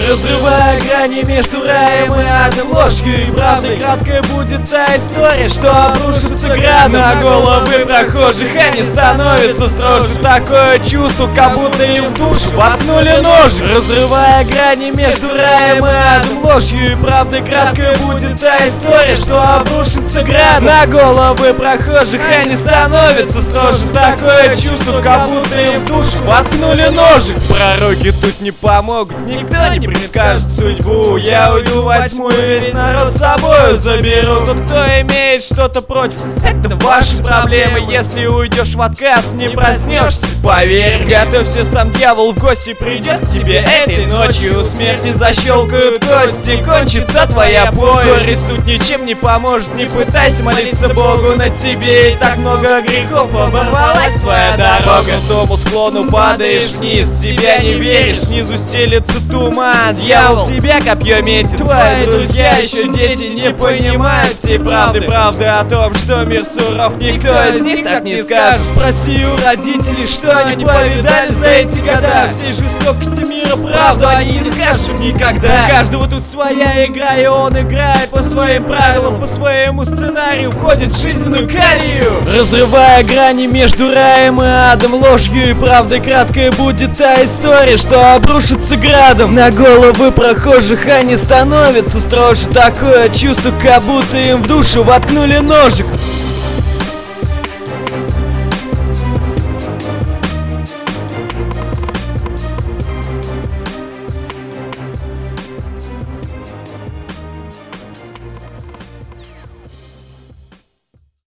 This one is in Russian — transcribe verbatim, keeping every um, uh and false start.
Разрывая грани между раем и адом, ложью и правдой, краткая будет та история, что обрушится градом на головы прохожих, они становятся строже. Такое чувство, как будто им в душу воткнули ножик. Разрывая грани между раем и адом, ложью и правдой, краткая будет та история, что обрушится градом на головы прохожих, они становятся строже. Такое чувство, как будто им в душу воткнули ножик. Пророки тут не помогут, никто не предскажет судьбу. Я уйду во тьму и весь народ с собою заберу. Тот, кто имеет что-то против, это ваши проблемы. Если уйдешь в отказ, не проснешься, поверь. Готовься, сам дьявол в гости придет к тебе этой ночью. У смерти защелкают кости, кончится твоя боль. Горесть тут ничем не поможет, не пытайся молиться Богу. На тебе и так много грехов, оборвалась твоя дорога. По крутому склону падаешь вниз, в себя не веришь, снизу стелется туман. Дьявол тебя копье метит, твои друзья еще дети не понимают всей правды. Правды о том, что мир суров, никто из них так не скажет. Спроси у родителей, что они повидали за эти года. Всей жестокости мира правду они не скажут никогда. У каждого тут своя игра, и он играет по своим правилам, по своему сценарию, входит в жизненную колею. Разрывая грани между раем и адом, ложью и правдой, краткая будет та история, что обрушится градом на головы прохожих, они становятся строже. Такое чувство, как будто им в душу воткнули ножик.